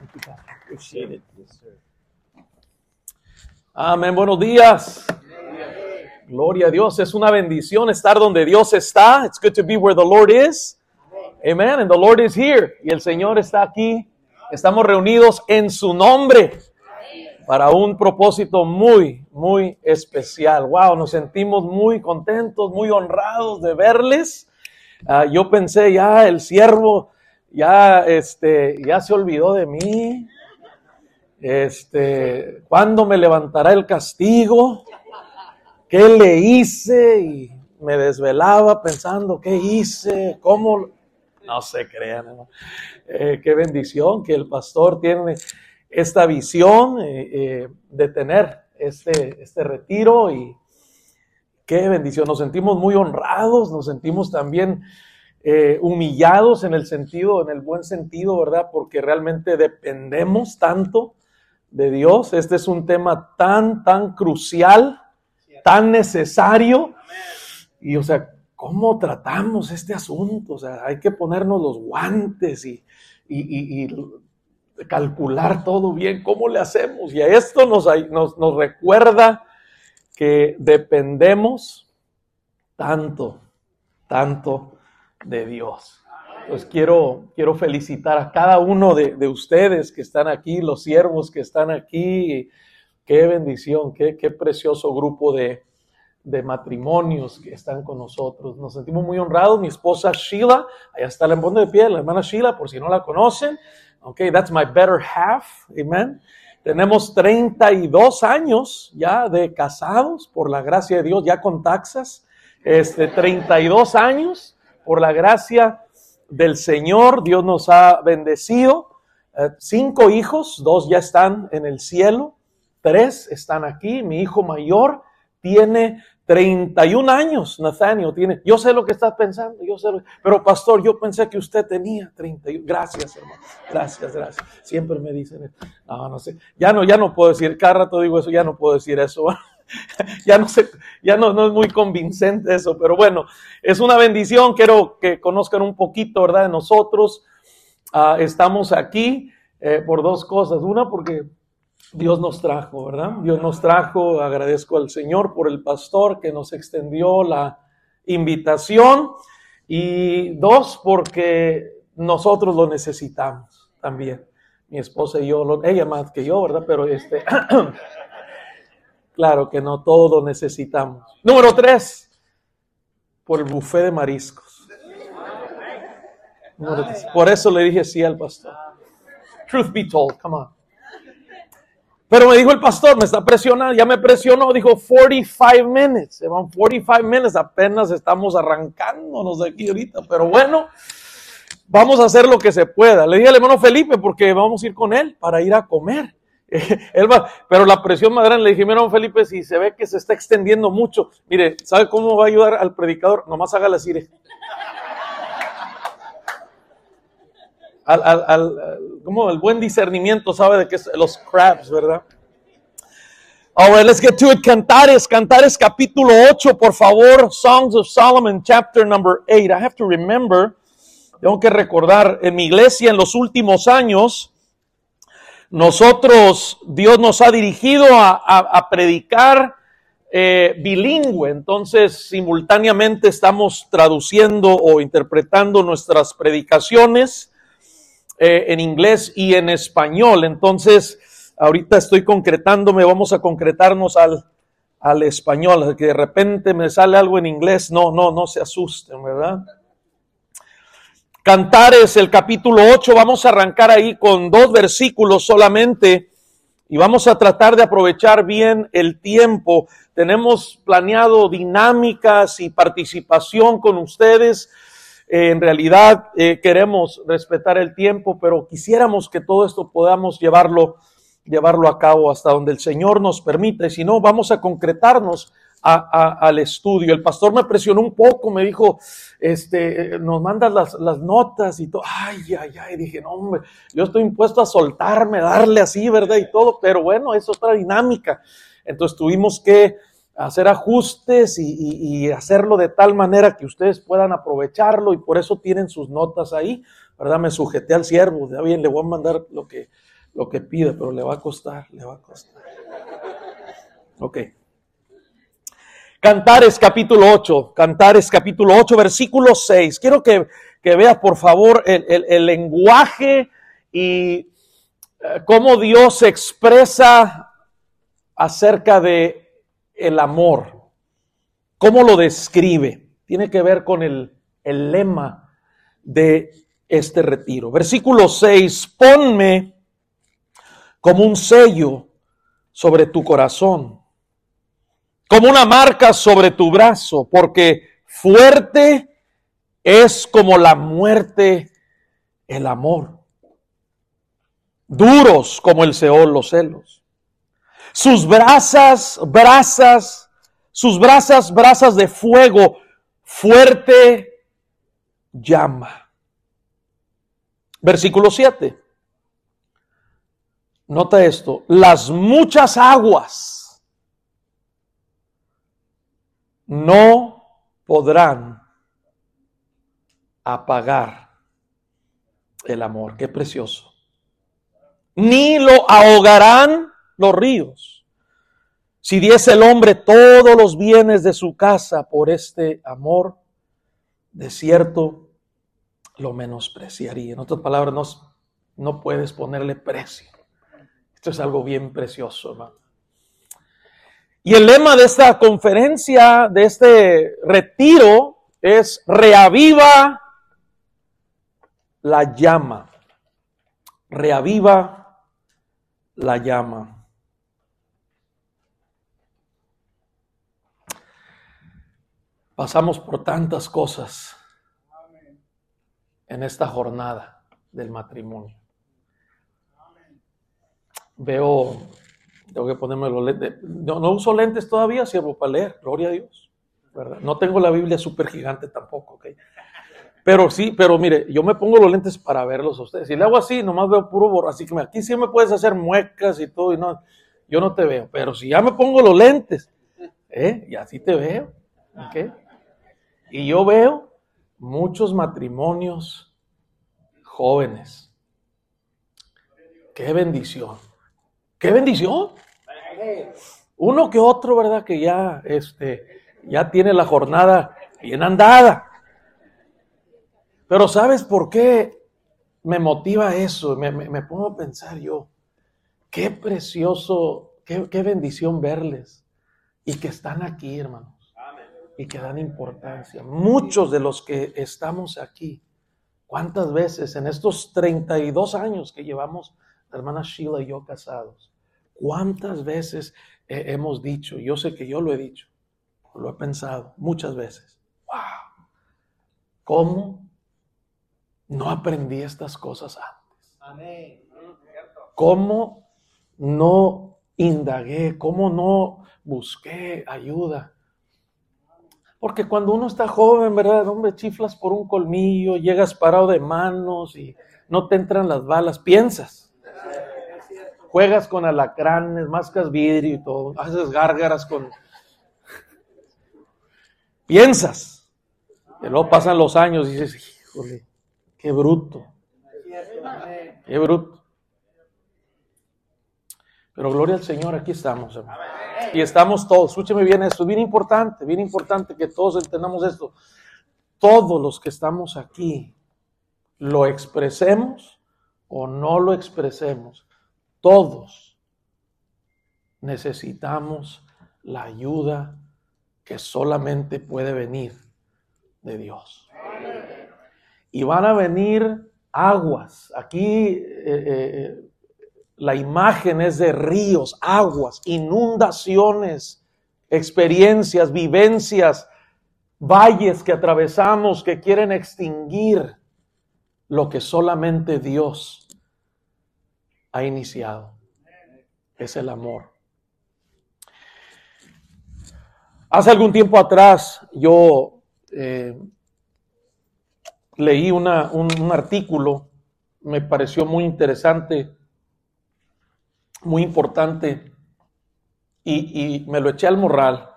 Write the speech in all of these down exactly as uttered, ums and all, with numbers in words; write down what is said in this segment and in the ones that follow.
Appreciate it. Amén, buenos días. Gloria a Dios, es una bendición estar donde Dios está. It's good to be where the Lord is. Amen, and the Lord is here. Y el Señor está aquí. Estamos reunidos en su nombre para un propósito muy, muy especial. Wow, nos sentimos muy contentos, muy honrados de verles. Uh, yo pensé ya el siervo ya, este, ya se olvidó de mí. Este, ¿cuándo me levantará el castigo? ¿Qué le hice? Y me desvelaba pensando, ¿qué hice? ¿Cómo? No se crean, ¿no? Eh, qué bendición que el pastor tiene esta visión eh, eh, de tener este, este retiro, y qué bendición. Nos sentimos muy honrados, nos sentimos también eh, humillados en el sentido, en el buen sentido, ¿verdad? Porque realmente dependemos tanto de Dios. Este es un tema tan, tan crucial, tan necesario. Y, o sea, ¿cómo tratamos este asunto? O sea, hay que ponernos los guantes y, y, y, y calcular todo bien. ¿Cómo le hacemos? Y a esto nos, nos, nos recuerda que dependemos tanto, tanto de Dios. Pues quiero, quiero felicitar a cada uno de, de ustedes que están aquí, los siervos que están aquí. Qué bendición, qué, qué precioso grupo de, de matrimonios que están con nosotros. Nos sentimos muy honrados. Mi esposa Sheila, allá está la ponte de pie, la hermana Sheila, por si no la conocen. Okay, that's my better half. Amen. Tenemos treinta y dos años ya de casados, por la gracia de Dios, ya con taxas. Este, treinta y dos años, por la gracia del Señor, Dios nos ha bendecido. Eh, cinco hijos, dos ya están en el cielo, tres están aquí. Mi hijo mayor tiene treinta y un años, Nathaniel tiene, yo sé lo que estás pensando, yo sé lo, pero pastor, yo pensé que usted tenía treinta y uno, gracias hermano, gracias, gracias, siempre me dicen, no, no sé, ya no, ya no puedo decir, cada rato digo eso, ya no puedo decir eso, ya no sé, ya no, no es muy convincente eso, pero bueno, es una bendición. Quiero que conozcan un poquito, ¿verdad?, de nosotros. Uh, estamos aquí eh, por dos cosas, una porque Dios nos trajo, ¿verdad? Dios nos trajo, agradezco al Señor por el pastor que nos extendió la invitación, y dos, porque nosotros lo necesitamos también. Mi esposa y yo, lo, ella más que yo, ¿verdad? Pero este, claro que no todo necesitamos. Número tres, por el buffet de mariscos. Número tres. Por eso le dije sí al pastor. Truth be told, come on. Pero me dijo el pastor, me está presionando, ya me presionó, dijo cuarenta y cinco minutes, se van cuarenta y cinco minutes, apenas estamos arrancándonos de aquí ahorita, pero bueno, vamos a hacer lo que se pueda. Le dije al hermano Felipe, porque vamos a ir con él para ir a comer. Él va, pero la presión más grande, le dije, hermano Felipe, si se ve que se está extendiendo mucho, mire, ¿sabe cómo va a ayudar al predicador? Nomás hágale así. Al, al, al, como el buen discernimiento sabe de que es los crabs, ¿verdad? All right, let's get to it. Cantares, Cantares capítulo ocho, por favor. Songs of Solomon, chapter number eight. I have to remember, tengo que recordar, en mi iglesia en los últimos años, nosotros, Dios nos ha dirigido a, a, a predicar eh, bilingüe. Entonces, simultáneamente estamos traduciendo o interpretando nuestras predicaciones Eh, en inglés y en español. Entonces, ahorita estoy concretándome, vamos a concretarnos al, al español, que de repente me sale algo en inglés, no, no, no se asusten, ¿verdad? Cantares, el capítulo ocho, vamos a arrancar ahí con dos versículos solamente y vamos a tratar de aprovechar bien el tiempo. Tenemos planeado dinámicas y participación con ustedes. Eh, en realidad eh, queremos respetar el tiempo, pero quisiéramos que todo esto podamos llevarlo, llevarlo a cabo hasta donde el Señor nos permita, y si no, vamos a concretarnos a, a, al estudio. El pastor me presionó un poco, me dijo, este, nos mandas las, las notas y todo. Ay, ay, ay, dije, no, hombre, yo estoy impuesto a soltarme, darle así, ¿verdad? Y todo, pero bueno, es otra dinámica. Entonces tuvimos que hacer ajustes y, y, y hacerlo de tal manera que ustedes puedan aprovecharlo, y por eso tienen sus notas ahí, ¿verdad? Me sujeté al siervo, ya bien, le voy a mandar lo que, lo que pide, pero le va a costar, le va a costar. Ok. Cantares capítulo ocho, Cantares capítulo ocho, versículo seis. Quiero que, que veas por favor el, el, el lenguaje y eh, cómo Dios se expresa acerca de el amor. Cómo lo describe. Tiene que ver con el, el lema de este retiro. Versículo seis, ponme como un sello sobre tu corazón, como una marca sobre tu brazo, porque fuerte es como la muerte el amor, duros como el Seol los celos. Sus brasas, brasas, sus brasas, brasas de fuego, fuerte llama. Versículo siete. Nota esto, las muchas aguas no podrán apagar el amor. Qué precioso. Ni lo ahogarán los ríos. Si diese el hombre todos los bienes de su casa por este amor, de cierto lo menospreciaría. En otras palabras, no, no puedes ponerle precio. Esto es algo bien precioso, hermano. Y el lema de esta conferencia, de este retiro, es reaviva la llama. Reaviva la llama. Pasamos por tantas cosas en esta jornada del matrimonio. Veo, tengo que ponerme los lentes. No, no uso lentes todavía, siervo, para leer, gloria a Dios, ¿verdad? No tengo la Biblia súper gigante tampoco, ¿ok? Pero sí, pero mire, yo me pongo los lentes para verlos a ustedes. Si le hago así, nomás veo puro borro. Así que aquí sí me puedes hacer muecas y todo, y no, yo no te veo. Pero si ya me pongo los lentes, ¿eh? Y así te veo, ¿ok? Y yo veo muchos matrimonios jóvenes. ¡Qué bendición! ¡Qué bendición! Uno que otro, ¿verdad? Que ya, este, ya tiene la jornada bien andada. Pero ¿sabes por qué me motiva eso? Me, me, me pongo a pensar yo, qué precioso, qué, qué bendición verles. Y que están aquí, hermanos. Y que dan importancia. Muchos de los que estamos aquí, ¿cuántas veces en estos treinta y dos años que llevamos la hermana Sheila y yo casados, cuántas veces eh, hemos dicho, yo sé que yo lo he dicho, lo he pensado muchas veces, wow, ¿cómo no aprendí estas cosas antes? Amén. ¿Cómo no indagué? ¿Cómo no busqué ayuda? Porque cuando uno está joven, ¿verdad? Hombre, chiflas por un colmillo, llegas parado de manos y no te entran las balas, piensas. Juegas con alacranes, mascas vidrio y todo, haces gárgaras con... Piensas. Y luego pasan los años y dices, híjole, qué bruto. Qué bruto. Pero gloria al Señor, aquí estamos, hermano. Y estamos todos, escúcheme bien esto, es bien importante, bien importante que todos entendamos esto. Todos los que estamos aquí, lo expresemos o no lo expresemos, todos necesitamos la ayuda que solamente puede venir de Dios. Y van a venir aguas. Aquí eh, eh, la imagen es de ríos, aguas, inundaciones, experiencias, vivencias, valles que atravesamos que quieren extinguir lo que solamente Dios ha iniciado. Es el amor. Hace algún tiempo atrás yo eh, leí una, un, un artículo, me pareció muy interesante, muy importante, y, y me lo eché al morral.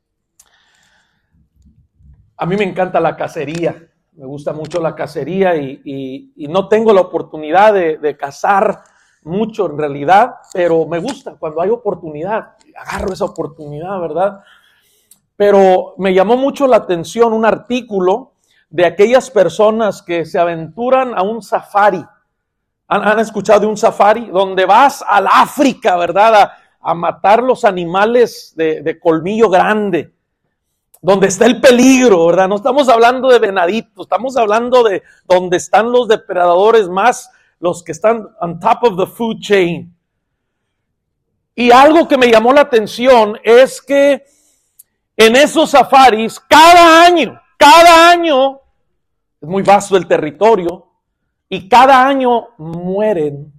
A mí me encanta la cacería, me gusta mucho la cacería y, y, y no tengo la oportunidad de, de cazar mucho en realidad, pero me gusta cuando hay oportunidad, agarro esa oportunidad, ¿verdad? Pero me llamó mucho la atención un artículo de aquellas personas que se aventuran a un safari. ¿Han, han escuchado de un safari? Donde vas al África, ¿verdad? A, a matar los animales de, de colmillo grande. Donde está el peligro, ¿verdad? No estamos hablando de venaditos, estamos hablando de donde están los depredadores más, los que están on top of the food chain. Y algo que me llamó la atención es que en esos safaris, cada año, cada año, es muy vasto el territorio, y cada año mueren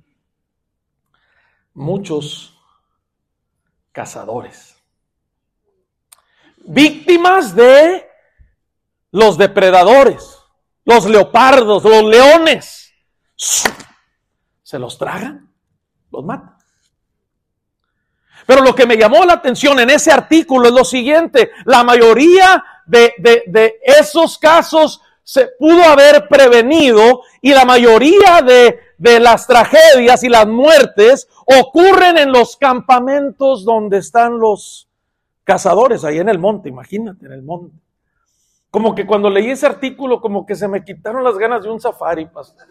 muchos cazadores. Víctimas de los depredadores, los leopardos, los leones. Se los tragan, los matan. Pero lo que me llamó la atención en ese artículo es lo siguiente: la mayoría de, de, de esos casos se pudo haber prevenido, y la mayoría de, de las tragedias y las muertes ocurren en los campamentos donde están los cazadores, ahí en el monte, imagínate, en el monte. Como que cuando leí ese artículo, como que se me quitaron las ganas de un safari, pastor.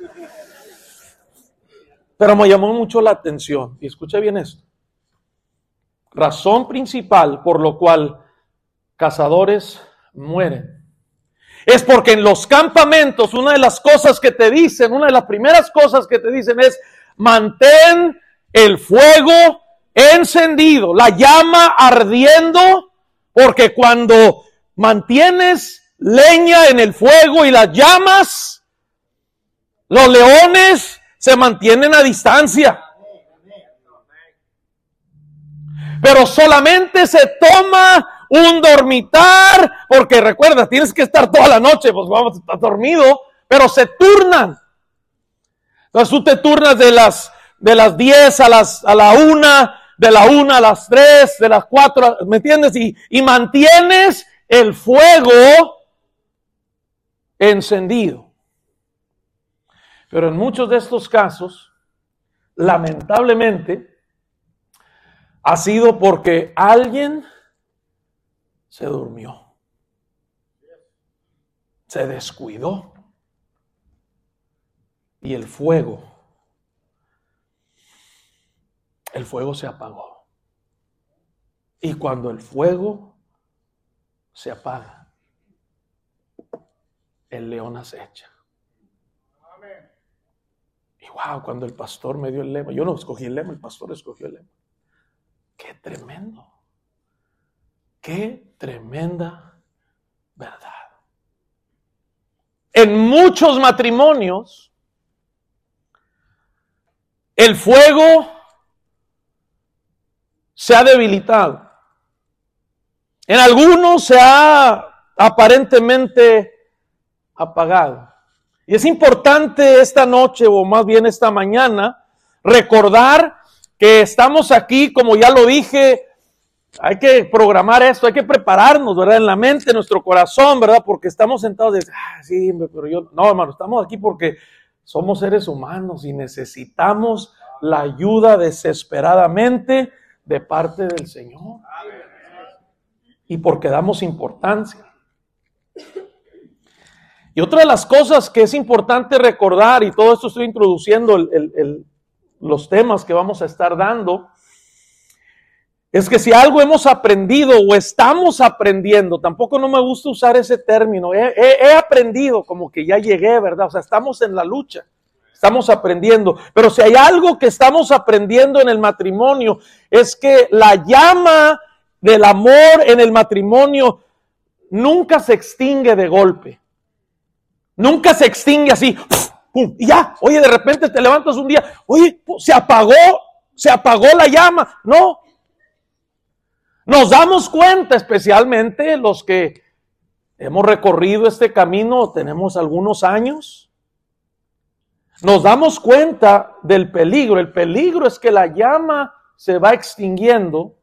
Pero me llamó mucho la atención, y escuche bien esto. Razón principal por lo cual cazadores mueren es porque en los campamentos una de las cosas que te dicen, una de las primeras cosas que te dicen es: mantén el fuego encendido, la llama ardiendo, porque cuando mantienes leña en el fuego y las llamas, los leones se mantienen a distancia. Pero solamente se toma un dormitar, porque recuerda, tienes que estar toda la noche, pues vamos a estar dormido, pero se turnan. Entonces tú te turnas de las de las diez a las a la una, de la una a las tres, de las cuatro, ¿me entiendes? Y, y mantienes el fuego encendido. Pero en muchos de estos casos, lamentablemente, ha sido porque alguien se durmió, se descuidó, y el fuego, el fuego se apagó. Y cuando el fuego se apaga, el león acecha. Y wow, cuando el pastor me dio el lema, yo no escogí el lema, el pastor escogió el lema. ¡Qué tremendo! ¡Qué tremenda verdad! En muchos matrimonios, el fuego se ha debilitado. En algunos se ha aparentemente apagado. Y es importante esta noche, o más bien esta mañana, recordar que estamos aquí, como ya lo dije. Hay que programar esto, hay que prepararnos, ¿verdad? En la mente, en nuestro corazón, ¿verdad? Porque estamos sentados de, ah, sí, pero yo, no, hermano, estamos aquí porque somos seres humanos y necesitamos la ayuda desesperadamente de parte del Señor. Y porque damos importancia. Y otra de las cosas que es importante recordar, y todo esto estoy introduciendo el, el, el, los temas que vamos a estar dando, es que si algo hemos aprendido o estamos aprendiendo, tampoco no me gusta usar ese término, he, he, he aprendido, como que ya llegué, ¿verdad? O sea, estamos en la lucha, estamos aprendiendo, pero si hay algo que estamos aprendiendo en el matrimonio, es que la llama del amor en el matrimonio nunca se extingue de golpe, nunca se extingue así, ¡pum! Y ya, oye, de repente te levantas un día, oye, se apagó, se apagó la llama, no. Nos damos cuenta, especialmente los que hemos recorrido este camino, tenemos algunos años, nos damos cuenta del peligro. El peligro es que la llama se va extinguiendo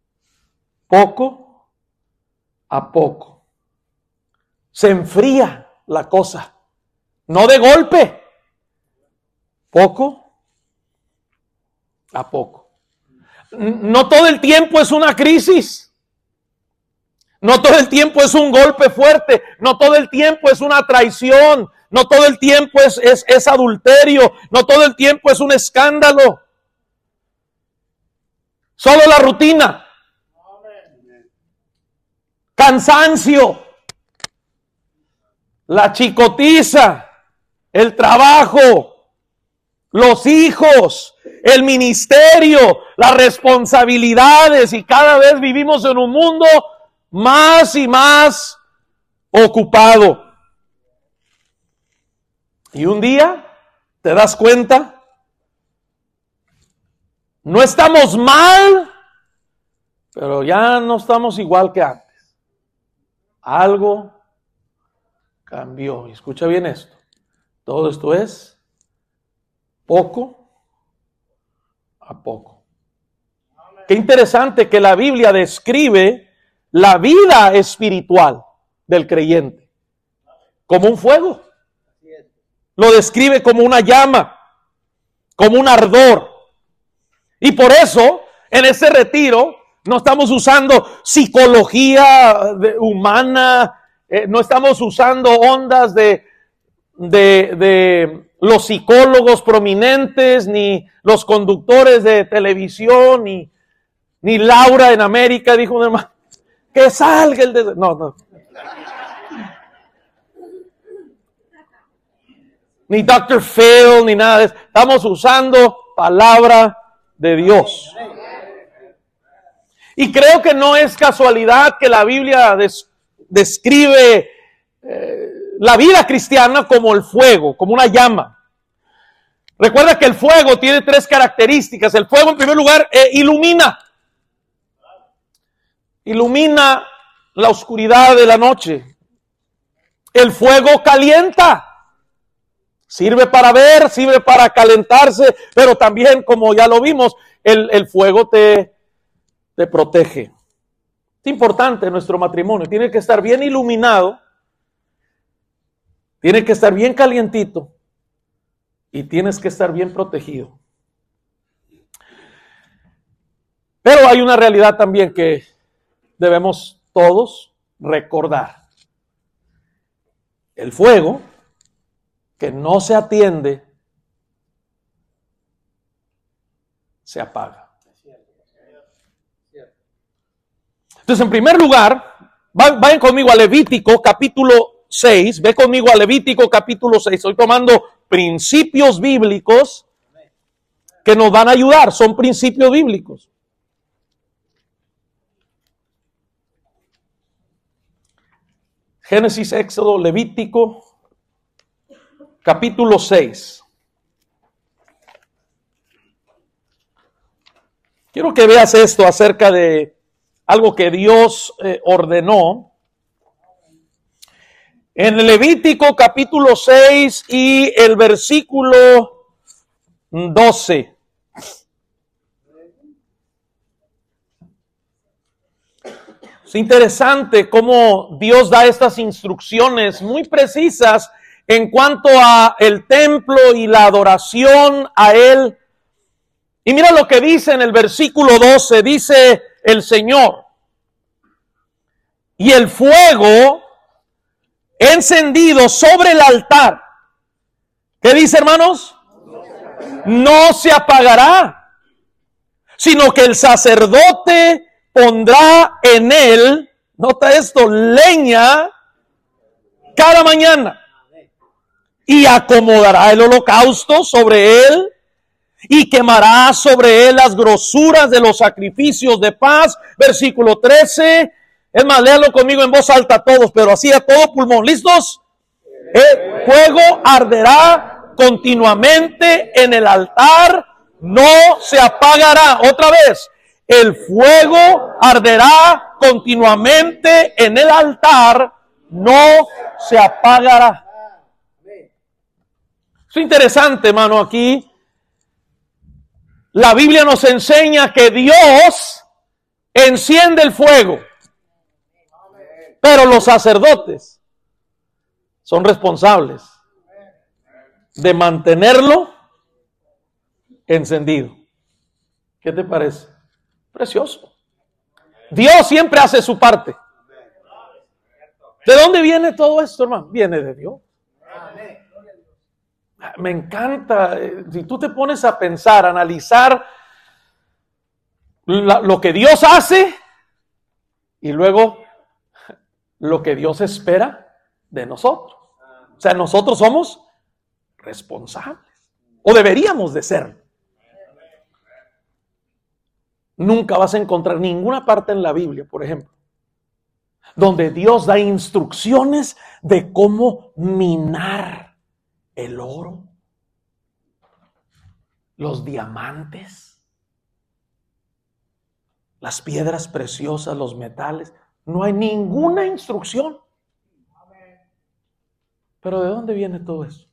poco a poco. Se enfría la cosa, no de golpe, poco ¿A poco? No todo el tiempo es una crisis. No todo el tiempo es un golpe fuerte. No todo el tiempo es una traición. No todo el tiempo es, es, es adulterio. No todo el tiempo es un escándalo. Solo la rutina. Cansancio. La chicotiza. El trabajo. Los hijos. El ministerio. Las responsabilidades. Y cada vez vivimos en un mundo más y más ocupado. Y un día te das cuenta, no estamos mal, pero ya no estamos igual que antes. Algo cambió. Y escucha bien esto. Todo esto es poco a poco. Qué interesante que la Biblia describe la vida espiritual del creyente como un fuego. Lo describe como una llama, como un ardor. Y por eso, en ese retiro, no estamos usando psicología humana, eh, no estamos usando ondas de, de, de los psicólogos prominentes, ni los conductores de televisión, ni, ni Laura en América, dijo un hermano, que salga el de... No, no. Ni doctor Phil, ni nada de eso. Estamos usando palabra de Dios. Y creo que no es casualidad que la Biblia des, describe eh, la vida cristiana como el fuego, como una llama. Recuerda que el fuego tiene tres características. El fuego, en primer lugar, eh, ilumina. Ilumina la oscuridad de la noche. El fuego calienta. Sirve para ver, sirve para calentarse, pero también, como ya lo vimos, el, el fuego te, te protege. Es importante nuestro matrimonio. Tiene que estar bien iluminado, tiene que estar bien calientito y tienes que estar bien protegido. Pero hay una realidad también que debemos todos recordar. El fuego que no se atiende, se apaga. Entonces, en primer lugar, vayan conmigo a Levítico capítulo seis, ve conmigo a Levítico capítulo seis, estoy tomando principios bíblicos que nos van a ayudar, son principios bíblicos. Génesis, Éxodo, Levítico capítulo seis. Quiero que veas esto acerca de algo que Dios eh, ordenó. En Levítico capítulo seis y el versículo doce. Es interesante cómo Dios da estas instrucciones muy precisas en cuanto a el templo y la adoración a Él. Y mira lo que dice en el versículo doce, dice el Señor: y el fuego encendido sobre el altar, ¿qué dice, hermanos? No se apagará, sino que el sacerdote pondrá en él, nota esto, leña cada mañana. Y acomodará el holocausto sobre él, y quemará sobre él las grosuras de los sacrificios de paz. Versículo trece. Es más, léalo conmigo en voz alta todos, pero así a todo pulmón. ¿Listos? El fuego arderá continuamente en el altar, no se apagará. Otra vez. El fuego arderá continuamente en el altar, no se apagará. Es interesante, hermano, aquí la Biblia nos enseña que Dios enciende el fuego, pero los sacerdotes son responsables de mantenerlo encendido. ¿Qué te parece? Precioso. Dios siempre hace su parte. ¿De dónde viene todo esto, hermano? Viene de Dios. Me encanta. Si tú te pones a pensar, a analizar la, lo que Dios hace y luego lo que Dios espera de nosotros. O sea, nosotros somos responsables. O deberíamos de ser. Nunca vas a encontrar ninguna parte en la Biblia, por ejemplo, donde Dios da instrucciones de cómo minar el oro, los diamantes, las piedras preciosas, los metales. No hay ninguna instrucción. Pero ¿de dónde viene todo eso?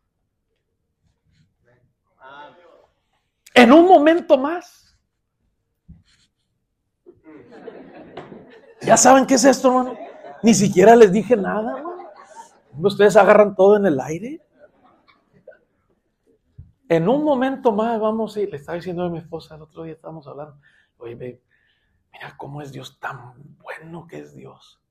En un momento más. ¿Ya saben qué es esto, hermano? Ni siquiera les dije nada, hermano. Ustedes agarran todo en el aire. En un momento más vamos a ir. Le estaba diciendo a mi esposa el otro día, estábamos hablando. Oye, babe, mira cómo es Dios, tan bueno que es Dios.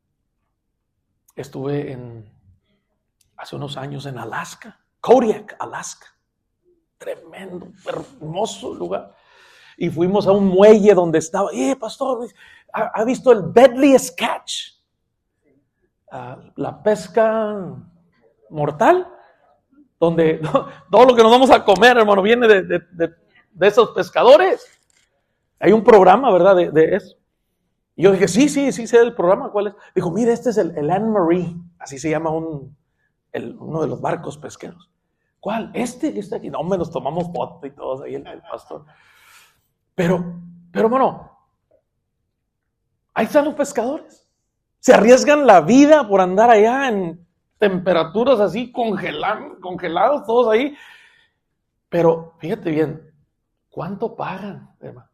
Estuve en, hace unos años en Alaska, Kodiak, Alaska. Tremendo, hermoso lugar. Y fuimos a un muelle donde estaba, eh, pastor, ¿ha, ha visto el deadliest catch? Uh, la pesca mortal, donde todo lo que nos vamos a comer, hermano, viene de, de, de, de esos pescadores. Hay un programa, ¿verdad? De, de eso. Y yo dije, sí, sí, sí sé del programa. ¿Cuál es? Dijo, mire, este es el, el Anne Marie, así se llama un, el, uno de los barcos pesqueros. ¿Cuál? Este que está aquí. No, hombre, nos tomamos foto y todos ahí, el, el pastor. Pero, pero, hermano, ahí están los pescadores. Se arriesgan la vida por andar allá en temperaturas así, congelan, congelados todos ahí. Pero, fíjate bien, ¿cuánto pagan, hermano?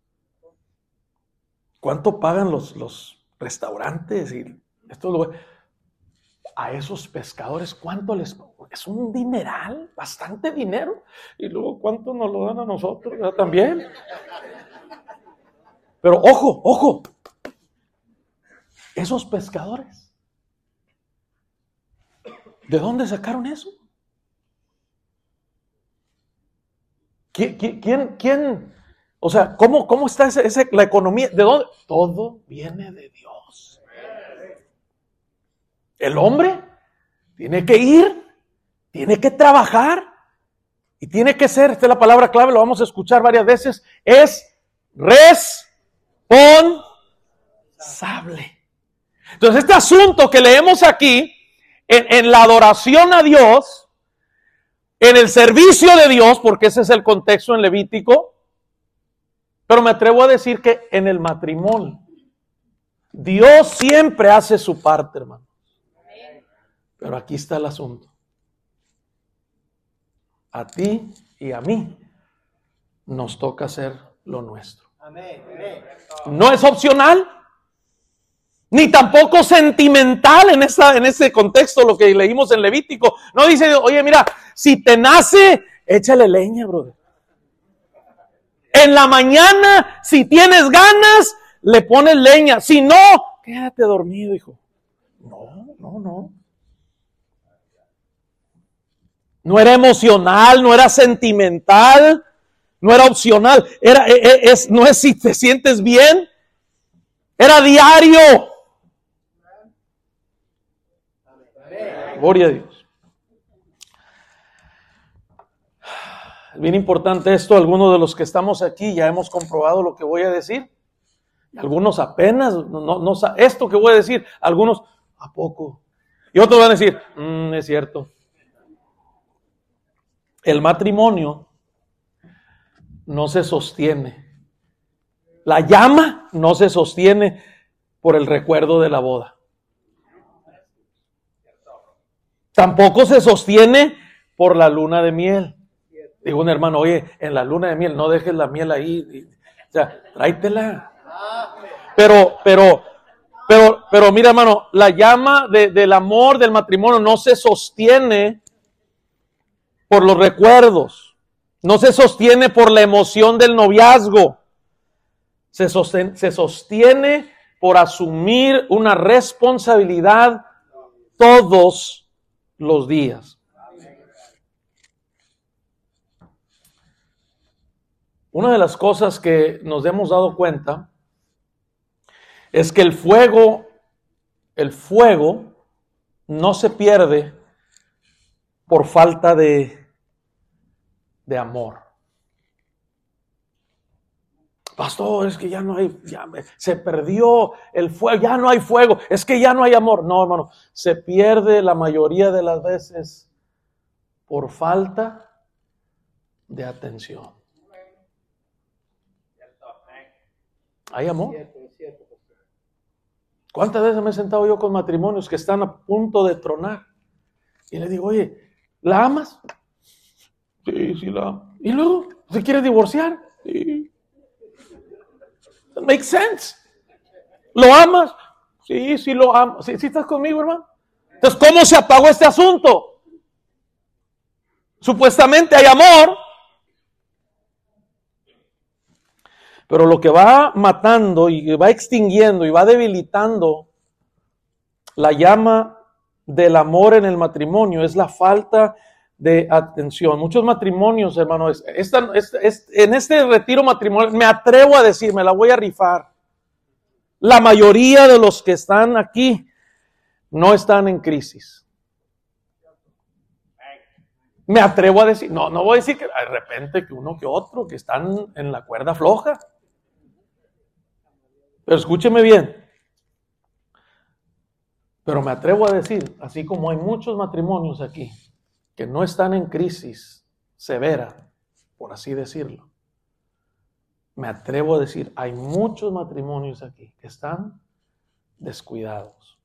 ¿Cuánto pagan los, los restaurantes y estos lugares? A esos pescadores, ¿cuánto les pagan? Es un dineral, bastante dinero. Y luego, ¿cuánto nos lo dan a nosotros? ¿Verdad? También. Pero, ojo, ojo. Esos pescadores, ¿de dónde sacaron eso? ¿Quién, quién, quién? O sea, ¿cómo, cómo está ese, ese, la economía? ¿De dónde? Todo viene de Dios. El hombre tiene que ir, tiene que trabajar y tiene que ser, esta es la palabra clave, lo vamos a escuchar varias veces, es responsable. Entonces, este asunto que leemos aquí, en, en la adoración a Dios, en el servicio de Dios, porque ese es el contexto en Levítico, pero me atrevo a decir que en el matrimonio, Dios siempre hace su parte, hermano. Pero aquí está el asunto. A ti y a mí nos toca hacer lo nuestro. No es opcional. Ni tampoco sentimental en, esa, en ese contexto, lo que leímos en Levítico. No dice, oye, mira, si te nace, échale leña, brother. En la mañana, si tienes ganas, le pones leña. Si no, quédate dormido, hijo. No, no, no. No era emocional, no era sentimental, no era opcional. Era, es, es, no es si te sientes bien, era diario. Gloria a Dios. Es bien importante esto. Algunos de los que estamos aquí ya hemos comprobado lo que voy a decir. Algunos apenas, no, no, no, esto que voy a decir, algunos, ¿a poco? Y otros van a decir, mmm, es cierto. El matrimonio no se sostiene. La llama no se sostiene por el recuerdo de la boda. Tampoco se sostiene por la luna de miel. Digo un hermano, oye, en la luna de miel no dejes la miel ahí. O sea, tráetela. Pero, pero, pero, pero mira, hermano, la llama de, del amor del matrimonio no se sostiene por los recuerdos. No se sostiene por la emoción del noviazgo. Se sostiene, se sostiene por asumir una responsabilidad todos los días. Una de las cosas que nos hemos dado cuenta es que el fuego, el fuego no se pierde por falta de, de amor. Pastor, es que ya no hay, ya se perdió el fuego, ya no hay fuego, es que ya no hay amor. No, hermano, se pierde la mayoría de las veces por falta de atención. ¿Hay amor? ¿Cuántas veces me he sentado yo con matrimonios que están a punto de tronar? Y le digo, oye, ¿la amas? Sí, sí la amo. ¿Y luego? ¿Se quiere divorciar? Sí. That makes sense. ¿Lo amas? Sí, sí lo amo. ¿Sí, sí estás conmigo, hermano? Entonces, ¿cómo se apagó este asunto? Supuestamente hay amor, pero lo que va matando y va extinguiendo y va debilitando la llama del amor en el matrimonio es la falta de atención. Muchos matrimonios, hermanos, esta, esta, esta, en este retiro matrimonial, me atrevo a decir, me la voy a rifar. La mayoría de los que están aquí no están en crisis. Me atrevo a decir, no, no voy a decir que de repente que uno que otro que están en la cuerda floja. Pero escúcheme bien. Pero me atrevo a decir, así como hay muchos matrimonios aquí que no están en crisis severa, por así decirlo, me atrevo a decir, hay muchos matrimonios aquí que están descuidados.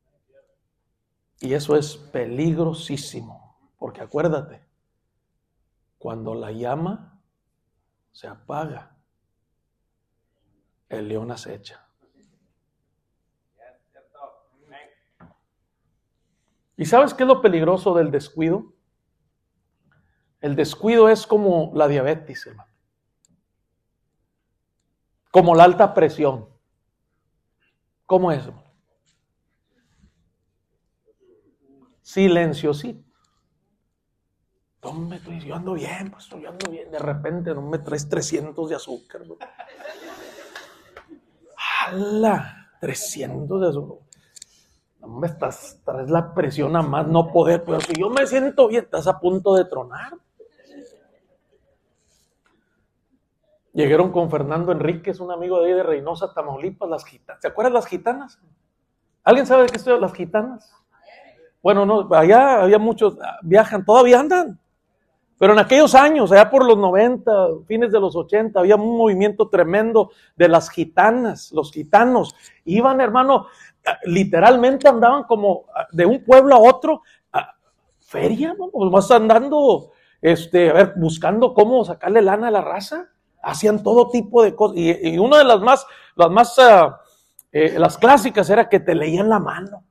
Y eso es peligrosísimo, porque acuérdate, cuando la llama se apaga, el león acecha. ¿Y sabes qué es lo peligroso del descuido? El descuido es como la diabetes, hermano. Como la alta presión. ¿Cómo es, hermano? Silenciosito. Hombre, yo ando bien, pues yo ando bien. De repente no me traes trescientos de azúcar. ¡Hala! trescientos de azúcar. No me estás, traes la presión a más no poder. Pero si yo me siento bien, estás a punto de tronar. Llegaron con Fernando Enríquez, un amigo de ahí de Reynosa, Tamaulipas, las gitanas. ¿Se acuerdan las gitanas? ¿Alguien sabe de qué estoy? Las gitanas. Bueno, no, allá había muchos, viajan, todavía andan. Pero en aquellos años, allá por los noventa, fines de los ochenta, había un movimiento tremendo de las gitanas, los gitanos. Iban, hermano, literalmente andaban como de un pueblo a otro, a feria, ¿no? Pues más andando, este, a ver, buscando cómo sacarle lana a la raza. Hacían todo tipo de cosas. Y, y una de las más, las más, uh, eh, las clásicas era que te leían la mano.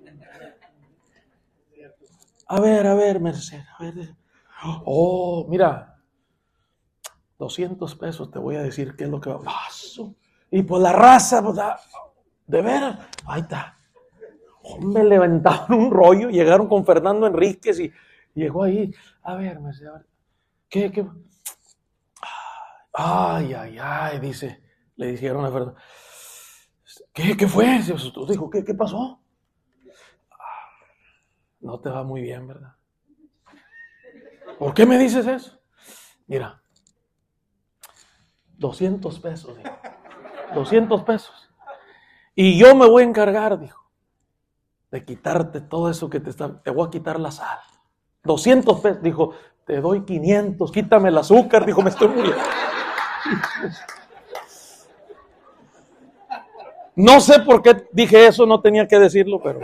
A ver, a ver, Merced, a ver. Oh, mira, doscientos pesos, te voy a decir qué es lo que va. Paso. Y pues la raza, pues, de veras, ahí está. Hombre, levantaron un rollo, llegaron con Fernando Enríquez y llegó ahí. A ver, Merced, a ver. ¿Qué, qué? Ay, ay, ay, dice, le dijeron a Fernando. ¿Qué, qué fue? Dijo, ¿qué, qué pasó? No te va muy bien, ¿verdad? ¿Por qué me dices eso? Mira, doscientos pesos, dijo. doscientos pesos. Y yo me voy a encargar, dijo, de quitarte todo eso que te está, te voy a quitar la sal. doscientos pesos, dijo, te doy quinientos, quítame el azúcar, dijo, me estoy muriendo. No sé por qué dije eso, no tenía que decirlo, pero...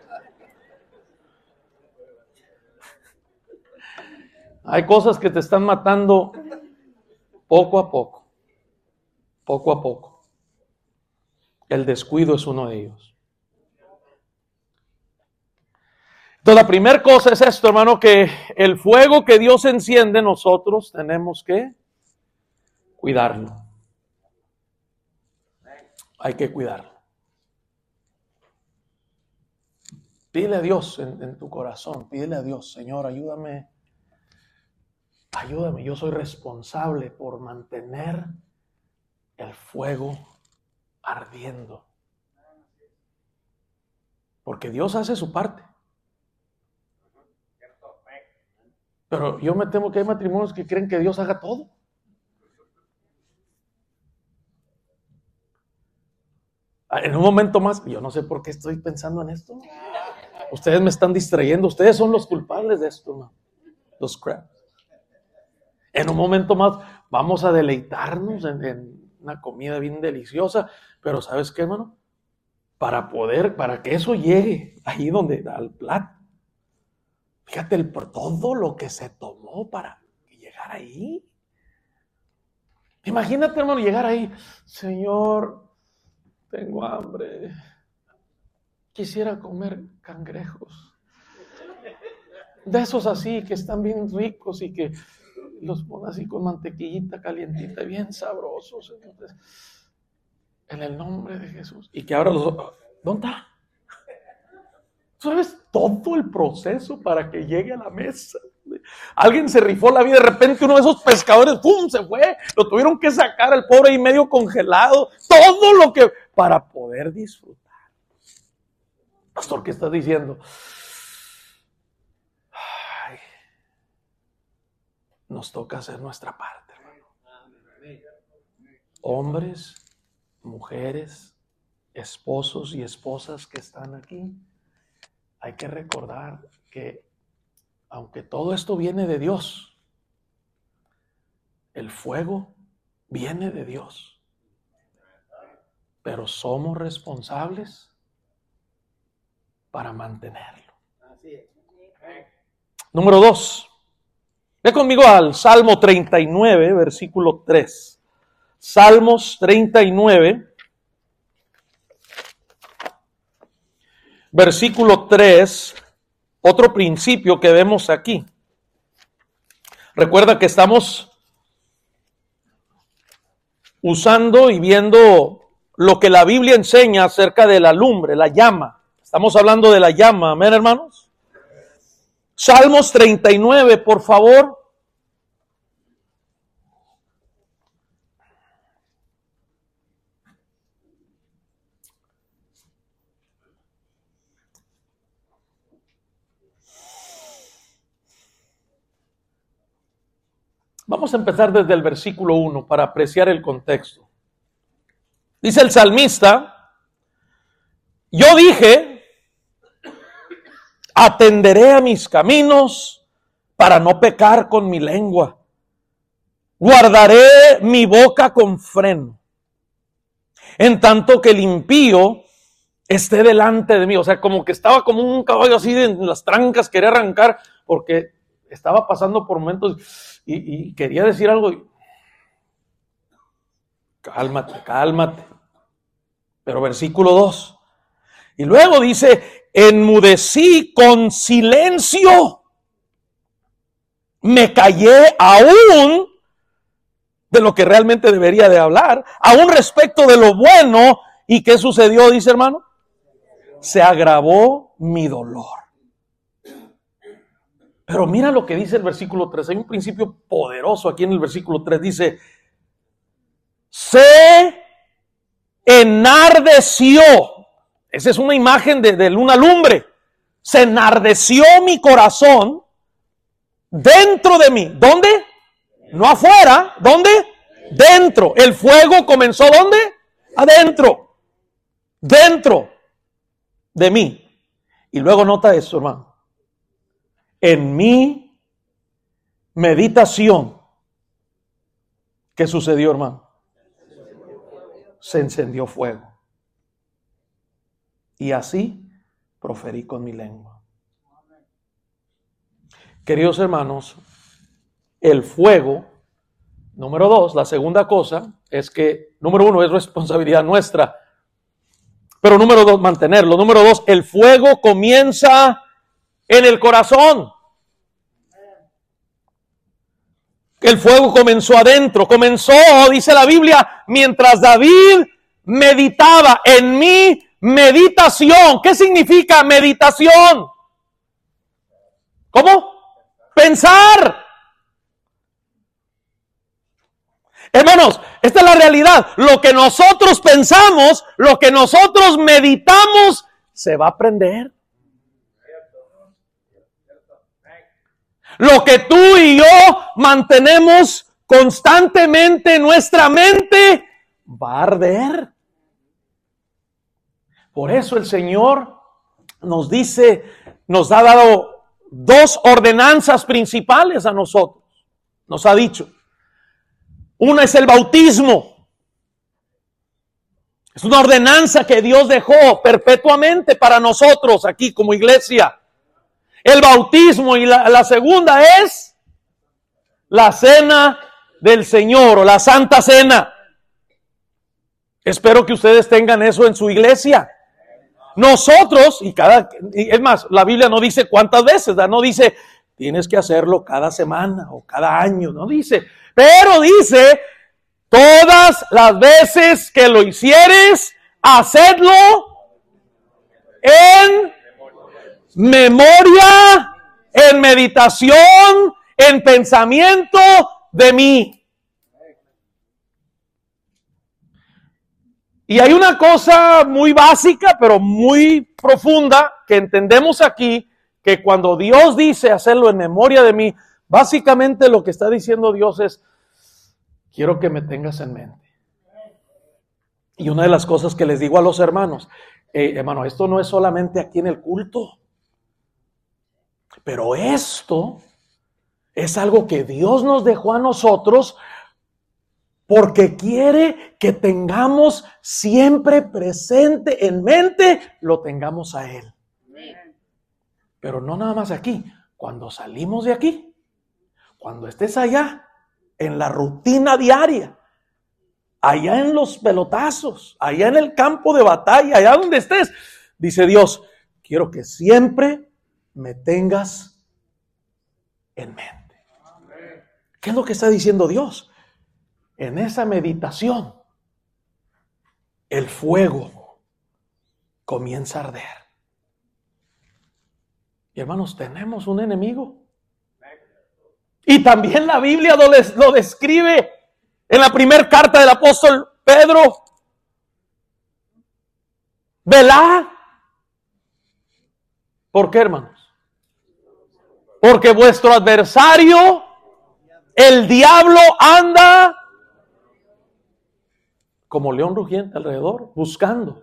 Hay cosas que te están matando poco a poco, poco a poco. El descuido es uno de ellos. Entonces, la primera cosa es esto, hermano, que el fuego que Dios enciende, nosotros tenemos que cuidarlo. Hay que cuidarlo. Pídele a Dios en, en tu corazón, pídele a Dios, Señor, ayúdame, ayúdame, yo soy responsable por mantener el fuego ardiendo. Porque Dios hace su parte. Pero yo me temo que hay matrimonios que creen que Dios haga todo. En un momento más, yo no sé por qué estoy pensando en esto. Ustedes me están distrayendo. Ustedes son los culpables de esto, ¿no? Los crabs. En un momento más vamos a deleitarnos en, en una comida bien deliciosa. Pero ¿sabes qué, hermano? Para poder, para que eso llegue ahí donde, al plato. Fíjate el, por todo lo que se tomó para llegar ahí. Imagínate, hermano, llegar ahí. Señor, tengo hambre. Quisiera comer cangrejos. De esos así, que están bien ricos y que los ponen así con mantequillita calientita, bien sabrosos. Entonces, en el nombre de Jesús. Y que ahora los... ¿Dónde está? ¿Sabes todo el proceso para que llegue a la mesa? Alguien se rifó la vida, de repente uno de esos pescadores, ¡pum!, se fue. Lo tuvieron que sacar al pobre ahí medio congelado. Todo lo que... para poder disfrutar. Pastor, ¿qué estás diciendo? Ay, nos toca hacer nuestra parte, hermano. Hombres, mujeres, esposos y esposas que están aquí, hay que recordar que aunque todo esto viene de Dios, el fuego viene de Dios, pero somos responsables para mantenerlo. Número dos. Ve conmigo al Salmo treinta y nueve, versículo tres. Salmos treinta y nueve, versículo tres. Otro principio que vemos aquí. Recuerda que estamos usando y viendo lo que la Biblia enseña acerca de la lumbre, la llama. Estamos hablando de la llama, amén, hermanos. Salmos treinta y nueve, por favor. Vamos a empezar desde el versículo uno para apreciar el contexto. Dice el salmista: yo dije, atenderé a mis caminos para no pecar con mi lengua. Guardaré mi boca con freno, en tanto que el impío esté delante de mí. O sea, como que estaba como un caballo así en las trancas, quería arrancar porque estaba pasando por momentos y, y quería decir algo. Y, cálmate, cálmate. Pero versículo dos. Y luego dice, enmudecí con silencio. Me callé aún de lo que realmente debería de hablar, aún respecto de lo bueno. ¿Y qué sucedió? Dice, hermano. Se agravó mi dolor. Pero mira lo que dice el versículo tres. Hay un principio poderoso aquí en el versículo tres. Dice, se enardeció. Esa es una imagen de, de una lumbre. Se enardeció mi corazón dentro de mí. ¿Dónde? No afuera. ¿Dónde? Dentro. El fuego comenzó ¿dónde? Adentro. Dentro de mí. Y luego nota eso, hermano. En mi meditación, ¿qué sucedió, hermano? Se encendió fuego. Y así proferí con mi lengua. Queridos hermanos, el fuego, número dos, la segunda cosa es que, número uno, es responsabilidad nuestra. Pero número dos, mantenerlo. Número dos, el fuego comienza en el corazón. El fuego comenzó adentro, comenzó, dice la Biblia, mientras David meditaba en mi meditación. ¿Qué significa meditación? ¿Cómo? Pensar. Hermanos, esta es la realidad. Lo que nosotros pensamos, lo que nosotros meditamos, se va a aprender. Lo que tú y yo mantenemos constantemente en nuestra mente, va a arder. Por eso el Señor nos dice, nos ha dado dos ordenanzas principales a nosotros. Nos ha dicho. Una es el bautismo. Es una ordenanza que Dios dejó perpetuamente para nosotros aquí como iglesia. El bautismo, y la, la segunda es la cena del Señor o la Santa Cena. Espero que ustedes tengan eso en su iglesia. Nosotros, y cada, y es más, la Biblia no dice cuántas veces, ¿verdad? No dice tienes que hacerlo cada semana o cada año, no dice. Pero dice, todas las veces que lo hicieres, hacedlo en memoria, en meditación, en pensamiento de mí. Y hay una cosa muy básica, pero muy profunda, que entendemos aquí, que cuando Dios dice hacerlo en memoria de mí, básicamente lo que está diciendo Dios es, quiero que me tengas en mente. Y una de las cosas que les digo a los hermanos, eh, hermano, esto no es solamente aquí en el culto, pero esto es algo que Dios nos dejó a nosotros porque quiere que tengamos siempre presente en mente, lo tengamos a Él. Pero no nada más aquí, cuando salimos de aquí, cuando estés allá, en la rutina diaria, allá en los pelotazos, allá en el campo de batalla, allá donde estés, dice Dios, quiero que siempre me tengas en mente. ¿Qué es lo que está diciendo Dios? En esa meditación, el fuego comienza a arder. Y hermanos, tenemos un enemigo. Y también la Biblia lo, les, lo describe en la primera carta del apóstol Pedro. Velad. ¿Por qué, hermanos? Porque vuestro adversario, el diablo, anda como león rugiente alrededor, buscando.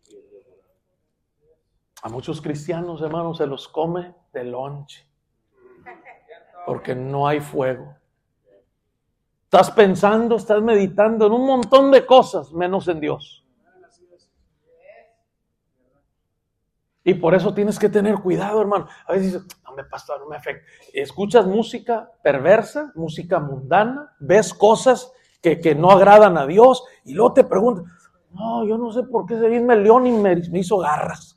A muchos cristianos, hermanos, se los come de lonche. Porque no hay fuego. Estás pensando, estás meditando en un montón de cosas, menos en Dios. Y por eso tienes que tener cuidado, hermano. A veces dices, no me pastor, no me afecta. Escuchas música perversa, música mundana, ves cosas que, que no agradan a Dios, y luego te preguntas, no, yo no sé por qué ese mismo león y me, me hizo garras.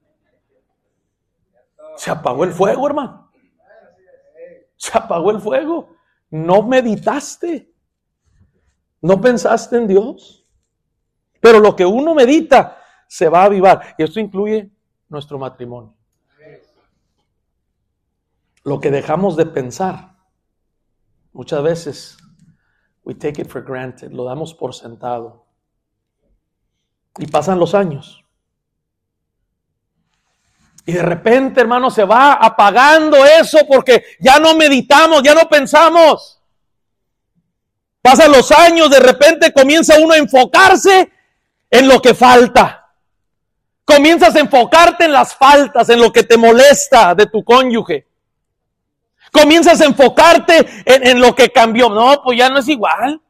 Se apagó el fuego, hermano. Se apagó el fuego. No meditaste. No pensaste en Dios. Pero lo que uno medita se va a avivar. Y esto incluye nuestro matrimonio. Lo que dejamos de pensar, muchas veces, we take it for granted, lo damos por sentado. Y pasan los años. Y de repente, hermano, se va apagando eso porque ya no meditamos, ya no pensamos. Pasan los años, de repente comienza uno a enfocarse en lo que falta. Comienzas a enfocarte en las faltas, en lo que te molesta de tu cónyuge. Comienzas a enfocarte en, en lo que cambió. No, pues ya no es igual.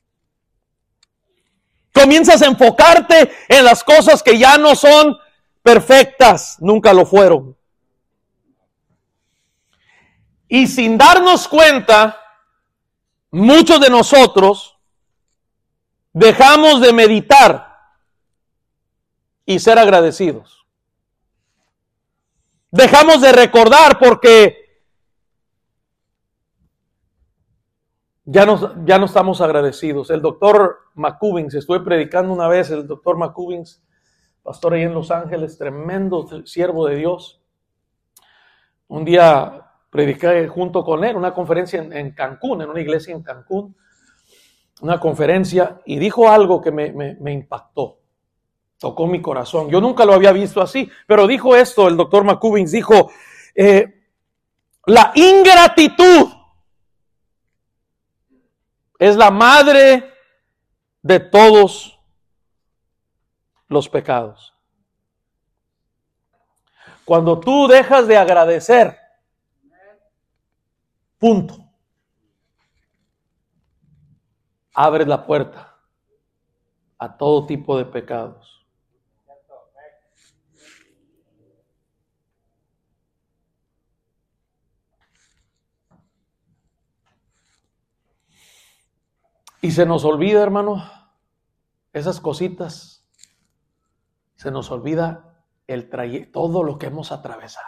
Comienzas a enfocarte en las cosas que ya no son perfectas, nunca lo fueron. Y sin darnos cuenta, muchos de nosotros dejamos de meditar y ser agradecidos. Dejamos de recordar porque ya no, ya no estamos agradecidos. El doctor McCubbins, estuve predicando una vez, el doctor McCubbins, pastor ahí en Los Ángeles, tremendo siervo de Dios. Un día prediqué junto con él una conferencia en, en Cancún, en una iglesia en Cancún, una conferencia, y dijo algo que me, me, me impactó, tocó mi corazón. Yo nunca lo había visto así, pero dijo esto, el doctor McCubbins dijo, eh, la ingratitud es la madre de todos los pecados. Cuando tú dejas de agradecer, punto, abres la puerta a todo tipo de pecados. Y se nos olvida, hermano, esas cositas. Se nos olvida el trayecto, todo lo que hemos atravesado.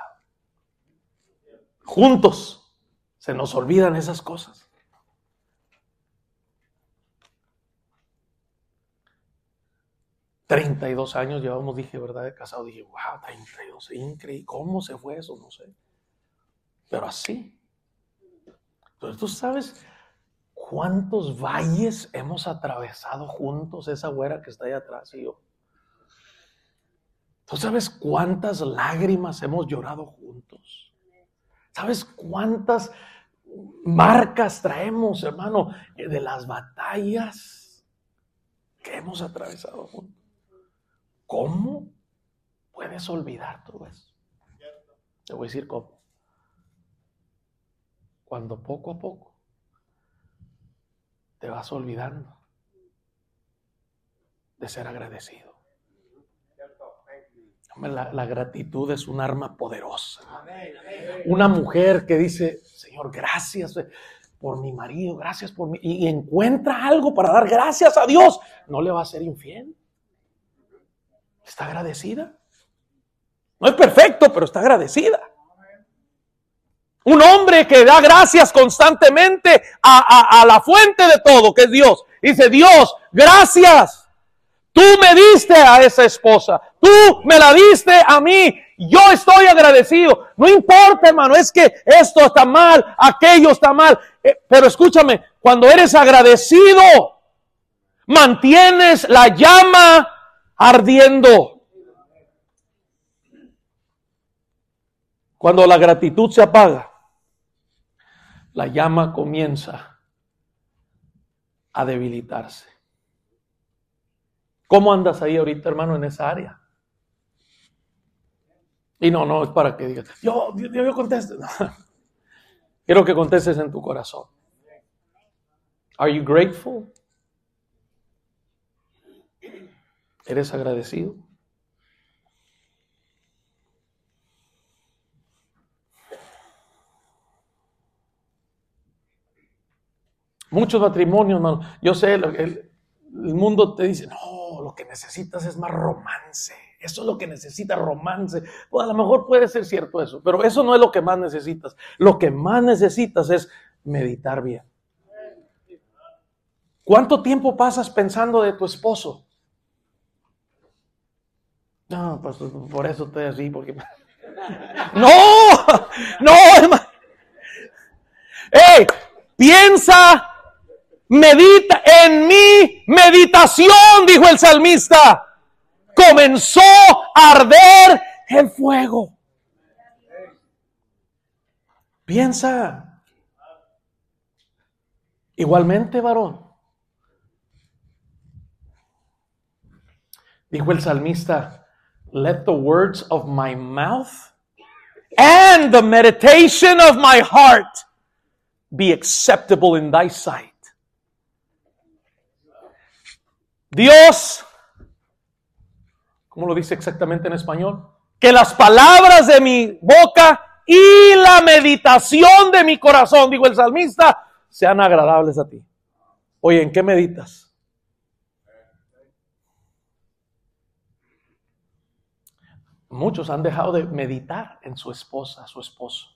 Juntos se nos olvidan esas cosas. treinta y dos años llevamos, dije, ¿verdad? De casado. Dije, wow, treinta y dos, increíble. ¿Cómo se fue eso? No sé. Pero así. Entonces, ¿tú sabes cuántos valles hemos atravesado juntos? Esa güera que está ahí atrás y yo. ¿Tú sabes cuántas lágrimas hemos llorado juntos? ¿Sabes cuántas marcas traemos, hermano, de las batallas que hemos atravesado juntos? ¿Cómo puedes olvidar todo eso? Te voy a decir cómo. Cuando poco a poco te vas olvidando de ser agradecido. La, la gratitud es un arma poderosa. Una mujer que dice, Señor, gracias por mi marido, gracias por mi... Y encuentra algo para dar gracias a Dios, no le va a ser infiel. Está agradecida. No es perfecto, pero está agradecida. Un hombre que da gracias constantemente a, a, a la fuente de todo, que es Dios. Dice, Dios, gracias. Tú me diste a esa esposa. Tú me la diste a mí. Yo estoy agradecido. No importa, hermano, es que esto está mal, aquello está mal. Eh, pero escúchame, cuando eres agradecido, mantienes la llama ardiendo. Cuando la gratitud se apaga, la llama comienza a debilitarse. ¿Cómo andas ahí ahorita, hermano, en esa área? Y no, no es para que digas, yo, yo, yo conteste. No. Quiero que contestes en tu corazón. Are you grateful? ¿Eres agradecido? Muchos matrimonios, hermano. Yo sé, el, el, el mundo te dice, no, lo que necesitas es más romance. Eso es lo que necesitas, romance. Pues a lo mejor puede ser cierto eso, pero eso no es lo que más necesitas. Lo que más necesitas es meditar bien. ¿Cuánto tiempo pasas pensando de tu esposo? No, pues por eso estoy así, porque... No, no, hermano. Hey, piensa, medita en mi meditación, dijo el salmista. Comenzó a arder el fuego. Piensa. Igualmente, varón. Dijo el salmista, let the words of my mouth and the meditation of my heart be acceptable in thy sight. Dios, ¿cómo lo dice exactamente en español? Que las palabras de mi boca y la meditación de mi corazón, dijo el salmista, sean agradables a ti. Oye, ¿en qué meditas? Muchos han dejado de meditar en su esposa, su esposo.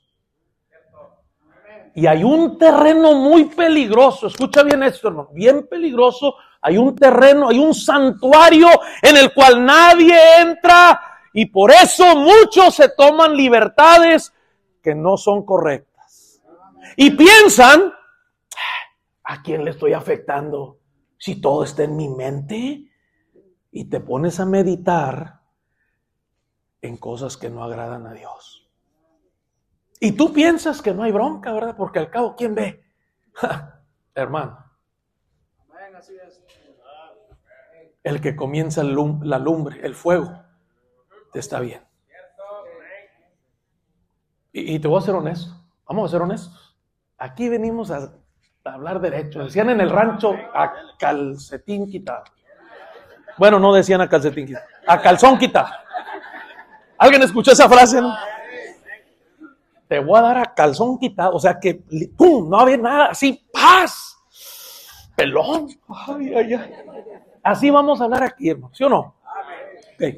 Y hay un terreno muy peligroso, escucha bien esto, hermano, bien peligroso. Hay un terreno, hay un santuario en el cual nadie entra y por eso muchos se toman libertades que no son correctas. Y piensan, ¿a quién le estoy afectando? Si todo está en mi mente. Y te pones a meditar en cosas que no agradan a Dios. Y tú piensas que no hay bronca, ¿verdad? Porque al cabo, ¿quién ve? Ja, hermano. El que comienza la lumbre, el fuego, te está bien. Y, y te voy a ser honesto. Vamos a ser honestos. Aquí venimos a, a hablar derecho. Decían en el rancho a calcetín quitado. Bueno, no decían a calcetín quitado. A calzón quitado. ¿Alguien escuchó esa frase? ¿No? Te voy a dar a calzón quitado. O sea que, ¡pum! No había nada. Así, ¡paz! Pelón. Ay, ay, ay. Así vamos a hablar aquí, hermano. ¿Sí o no? Okay.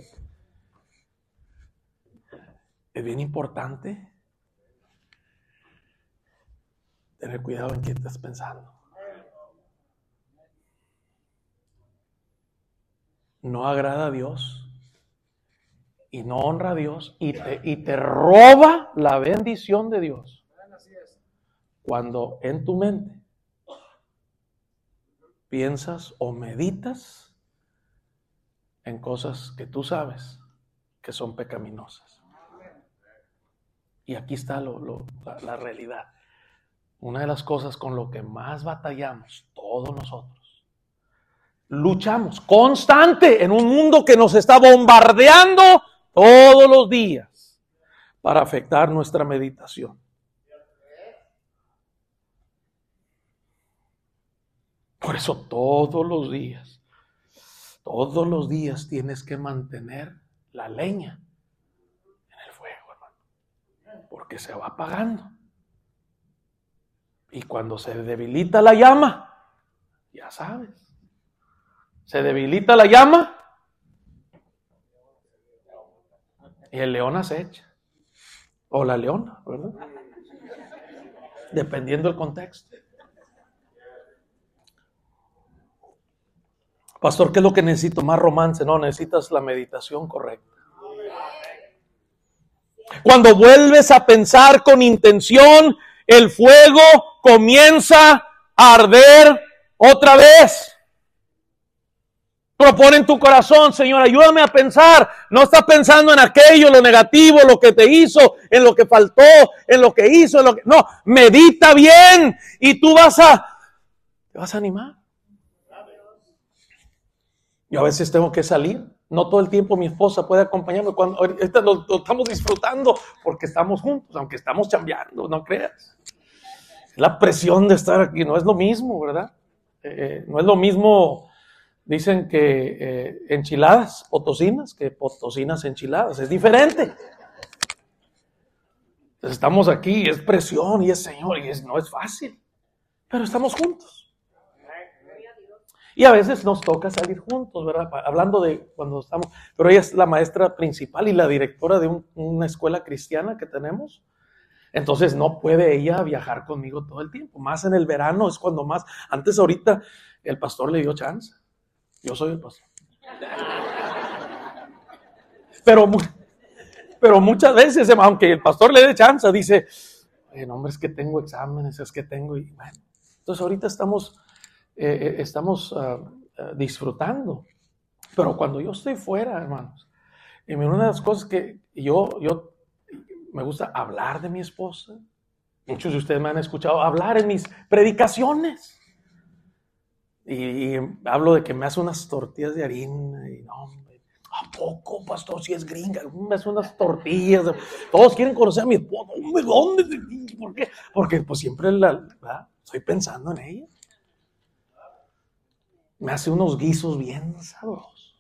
Es bien importante tener cuidado en qué estás pensando. No agrada a Dios y no honra a Dios y te, y te roba la bendición de Dios cuando en tu mente piensas o meditas en cosas que tú sabes que son pecaminosas. Y aquí está lo, lo, la, la realidad. Una de las cosas con lo que más batallamos todos nosotros, luchamos constante en un mundo que nos está bombardeando todos los días para afectar nuestra meditación. Por eso todos los días, todos los días tienes que mantener la leña en el fuego, hermano, porque se va apagando. Y cuando se debilita la llama, ya sabes, se debilita la llama y el león acecha, o la leona, ¿verdad? Dependiendo del contexto. Pastor, ¿qué es lo que necesito? Más romance. No, necesitas la meditación correcta. Cuando vuelves a pensar con intención, el fuego comienza a arder otra vez. Propone en tu corazón, Señor, ayúdame a pensar. No estás pensando en aquello, lo negativo, lo que te hizo, en lo que faltó, en lo que hizo, en lo que... No, medita bien y tú vas a... Te vas a animar. Yo a veces tengo que salir. No todo el tiempo mi esposa puede acompañarme. Cuando ahorita lo, lo estamos disfrutando porque estamos juntos, aunque estamos chambeando, no creas. La presión de estar aquí no es lo mismo, ¿verdad? Eh, no es lo mismo, dicen que eh, enchiladas potosinas que potosinas enchiladas. Es diferente. Entonces estamos aquí, es presión y es Señor, y es, no es fácil. Pero estamos juntos. Y a veces nos toca salir juntos, ¿verdad? Hablando de cuando estamos... Pero ella es la maestra principal y la directora de un, una escuela cristiana que tenemos. Entonces no puede ella viajar conmigo todo el tiempo. Más en el verano es cuando más... Antes ahorita el pastor le dio chance. Yo soy el pastor. Pero, pero muchas veces, aunque el pastor le dé chance, dice, oye, no, hombre, es que tengo exámenes, es que tengo... Y bueno, entonces ahorita estamos... Eh, estamos uh, uh, disfrutando, pero cuando yo estoy fuera, hermanos, y una de las cosas que yo, yo me gusta hablar de mi esposa. Muchos de ustedes me han escuchado hablar en mis predicaciones y, y hablo de que me hace unas tortillas de harina y no, hombre, ¿a poco, pastor? Si es gringa, me hace unas tortillas, todos quieren conocer a mi esposa. ¿Dónde? ¿Por qué? Porque pues siempre la, ¿verdad? Estoy pensando en ella. Me hace unos guisos bien sabrosos.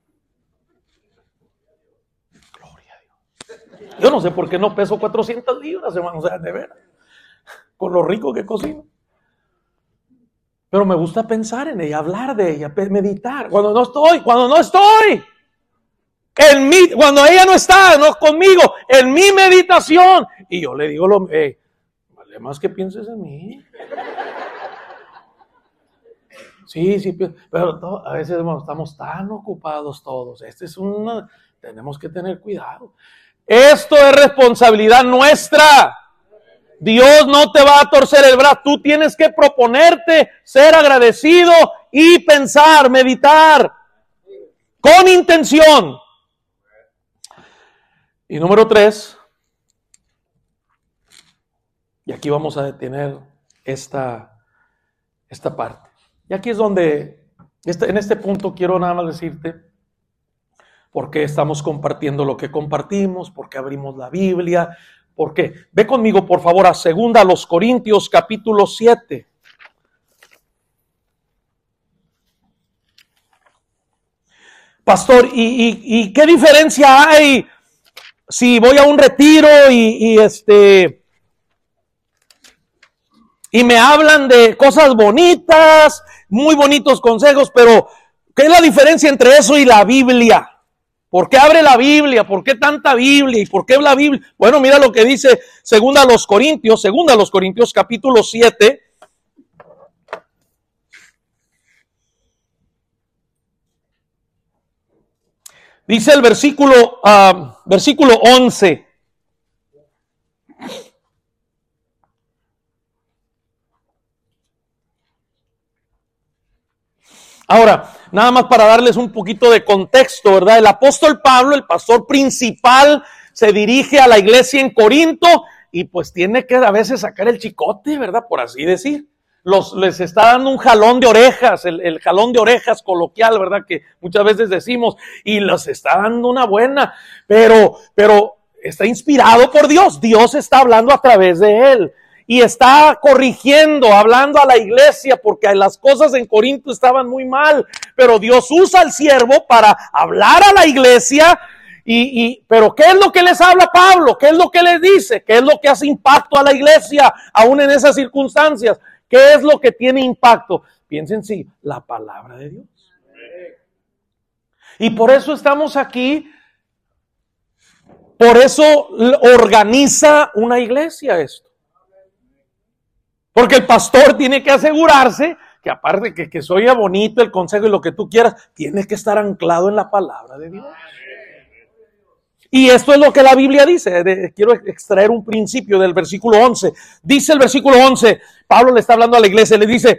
Gloria a Dios. Yo no sé por qué no peso cuatrocientas libras, hermano. O sea, de veras. Con lo rico que cocino. Pero me gusta pensar en ella, hablar de ella, meditar. Cuando no estoy, cuando no estoy. En mi, cuando ella no está, no conmigo, en mi meditación. Y yo le digo, lo, eh, vale más que pienses en mí. Sí, sí, pero todo, a veces estamos tan ocupados todos. Este es una, tenemos que tener cuidado. Esto es responsabilidad nuestra. Dios no te va a torcer el brazo. Tú tienes que proponerte ser agradecido y pensar, meditar con intención. Y número tres, y aquí vamos a detener esta, esta parte. Y aquí es donde, este, en este punto quiero nada más decirte por qué estamos compartiendo lo que compartimos, por qué abrimos la Biblia, por qué. Ve conmigo, por favor, a segunda a los Corintios, capítulo siete. Pastor, ¿y, y, y qué diferencia hay si voy a un retiro y, y este... y me hablan de cosas bonitas, muy bonitos consejos, pero ¿qué es la diferencia entre eso y la Biblia? ¿Por qué abre la Biblia? ¿Por qué tanta Biblia? ¿Y por qué la Biblia? Bueno, mira lo que dice segunda a los Corintios, segunda a los Corintios capítulo siete. Dice el versículo, uh, versículo once. Ahora, nada más para darles un poquito de contexto, ¿verdad? El apóstol Pablo, el pastor principal, se dirige a la iglesia en Corinto y pues tiene que a veces sacar el chicote, ¿verdad? Por así decir. Los, les está dando un jalón de orejas, el, el jalón de orejas coloquial, ¿verdad? Que muchas veces decimos, y los está dando una buena, pero, pero está inspirado por Dios. Dios está hablando a través de él. Y está corrigiendo, hablando a la iglesia, porque las cosas en Corinto estaban muy mal. Pero Dios usa al siervo para hablar a la iglesia. Y, y, pero ¿qué es lo que les habla Pablo? ¿Qué es lo que les dice? ¿Qué es lo que hace impacto a la iglesia, aún en esas circunstancias? ¿Qué es lo que tiene impacto? Piensen, sí, la palabra de Dios. Y por eso estamos aquí. Por eso organiza una iglesia esto. Porque el pastor tiene que asegurarse que aparte que, que se oiga bonito el consejo y lo que tú quieras, tiene que estar anclado en la palabra de Dios. Y esto es lo que la Biblia dice. De, quiero extraer un principio del versículo once. Dice el versículo once, Pablo le está hablando a la iglesia, le dice,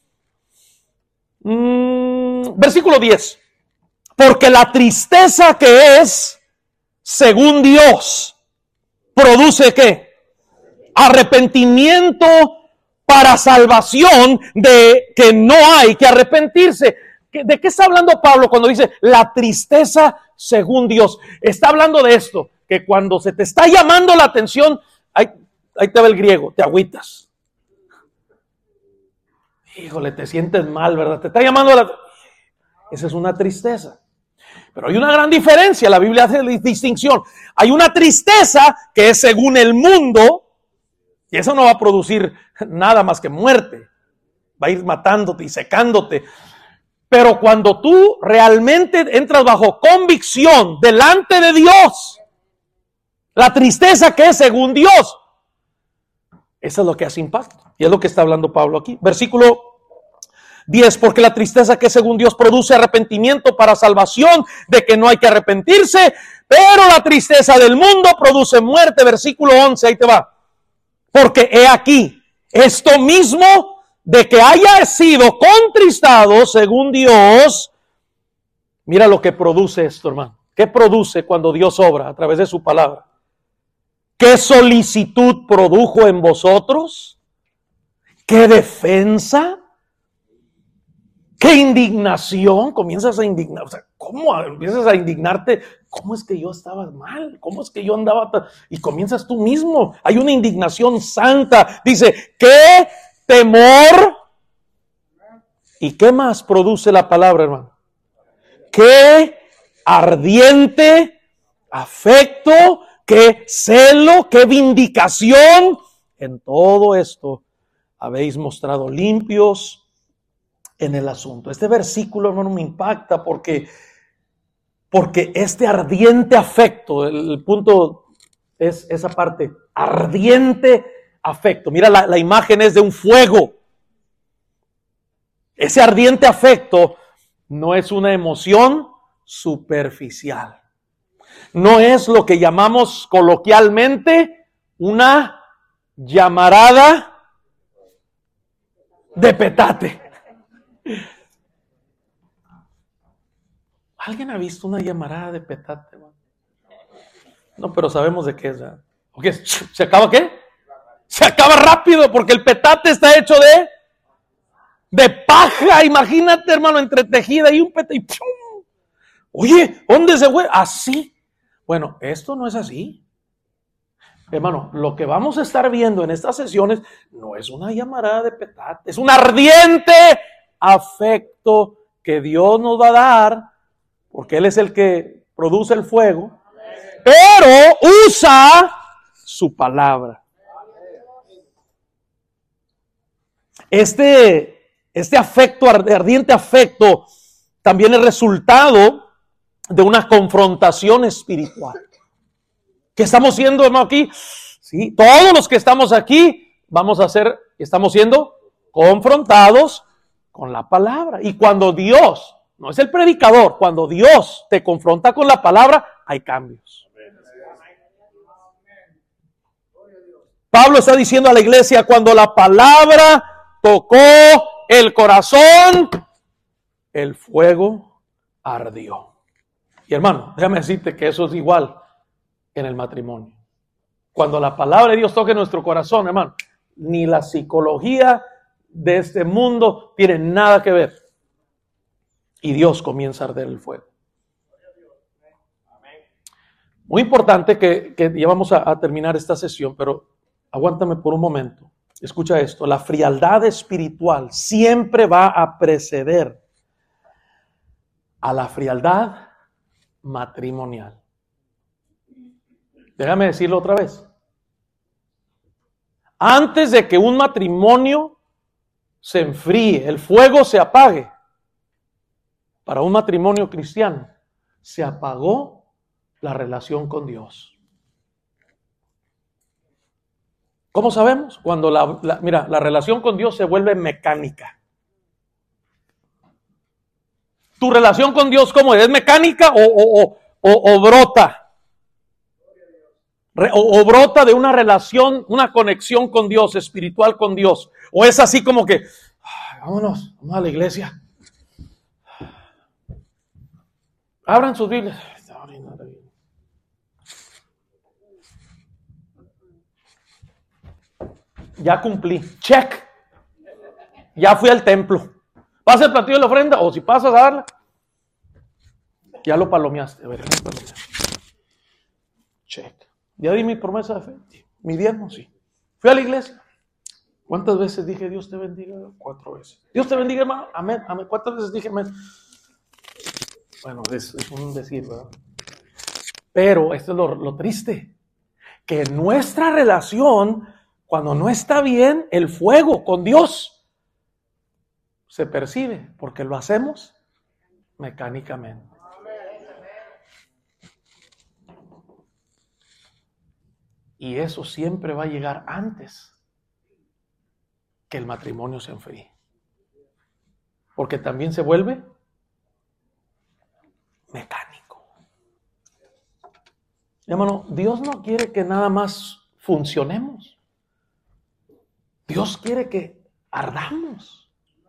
mmm, versículo diez, porque la tristeza que es, según Dios, produce ¿qué? Arrepentimiento para salvación, de que no hay que arrepentirse. ¿De qué está hablando Pablo cuando dice la tristeza según Dios? Está hablando de esto, que cuando se te está llamando la atención, ahí, ahí te va el griego, te agüitas. Híjole, te sientes mal, ¿verdad? Te está llamando la... Esa es una tristeza. Pero hay una gran diferencia, la Biblia hace distinción. Hay una tristeza que es según el mundo, y eso no va a producir nada más que muerte. Va a ir matándote y secándote. Pero cuando tú realmente entras bajo convicción delante de Dios, la tristeza que es según Dios, eso es lo que hace impacto. Y es lo que está hablando Pablo aquí. Versículo diez, porque la tristeza que es según Dios produce arrepentimiento para salvación, de que no hay que arrepentirse, pero la tristeza del mundo produce muerte. Versículo once, ahí te va. Porque he aquí, esto mismo de que haya sido contristado según Dios, mira lo que produce esto, hermano. ¿Qué produce cuando Dios obra a través de su palabra? ¿Qué solicitud produjo en vosotros? ¿Qué defensa? ¿Qué indignación? Comienzas a indignar. O sea, ¿cómo empiezas a indignarte? ¿Cómo es que yo estaba mal? ¿Cómo es que yo andaba tan... Y comienzas tú mismo. Hay una indignación santa. Dice, ¿qué temor? ¿Y qué más produce la palabra, hermano? ¿Qué ardiente afecto? ¿Qué celo? ¿Qué vindicación? En todo esto habéis mostrado limpios en el asunto. Este versículo, hermano, me impacta porque Porque este ardiente afecto, el punto es esa parte, ardiente afecto. Mira, la, la imagen es de un fuego. Ese ardiente afecto no es una emoción superficial. No es lo que llamamos coloquialmente una llamarada de petate. ¿Alguien ha visto una llamarada de petate? No, pero sabemos de qué es. ¿Verdad? ¿O qué es? ¿Se acaba qué? Se acaba rápido porque el petate está hecho de de paja. Imagínate, hermano, entretejida y un petate. Y ¡pum! Oye, ¿dónde se fue? Así. Bueno, esto no es así. Hermano, lo que vamos a estar viendo en estas sesiones no es una llamarada de petate, es un ardiente afecto que Dios nos va a dar, porque Él es el que produce el fuego, pero usa su palabra. Este, este afecto, ardiente afecto, también es resultado de una confrontación espiritual. ¿Qué estamos siendo, hermano, aquí? Sí, todos los que estamos aquí vamos a ser, estamos siendo confrontados con la palabra. Y cuando Dios, no es el predicador, cuando Dios te confronta con la palabra, hay cambios. Pablo está diciendo a la iglesia, cuando la palabra tocó el corazón, el fuego ardió. Y hermano, déjame decirte que eso es igual en el matrimonio. Cuando la palabra de Dios toque nuestro corazón, hermano, ni la psicología de este mundo tiene nada que ver. Y Dios comienza a arder el fuego. Muy importante que, que ya vamos a, a terminar esta sesión, pero aguántame por un momento. Escucha esto, la frialdad espiritual siempre va a preceder a la frialdad matrimonial. Déjame decirlo otra vez. Antes de que un matrimonio se enfríe, el fuego se apague, para un matrimonio cristiano, se apagó la relación con Dios. ¿Cómo sabemos? Cuando la, la, mira, la relación con Dios se vuelve mecánica. ¿Tu relación con Dios cómo es? ¿Es mecánica o, o, o, o, o brota? O, o brota de una relación, una conexión con Dios, espiritual con Dios. O es así como que, ay, vámonos, vamos a la iglesia. Abran sus Biblias. Ya cumplí. Check. Ya fui al templo. ¿Pasa el platillo de la ofrenda? O si pasas a darla, ya lo palomeaste. A ver, check. Ya di mi promesa de fe. Mi diezmo, sí. Fui a la iglesia. ¿Cuántas veces dije Dios te bendiga? Cuatro veces. Dios te bendiga, hermano. Amén. Amén. ¿Cuántas veces dije amén? Bueno, es, es un decir, ¿verdad? Pero esto es lo, lo triste. Que nuestra relación, cuando no está bien, el fuego con Dios se percibe porque lo hacemos mecánicamente. Y eso siempre va a llegar antes que el matrimonio se enfríe. Porque también se vuelve mecánico. Hermano, Dios no quiere que nada más funcionemos. Dios quiere que ardamos.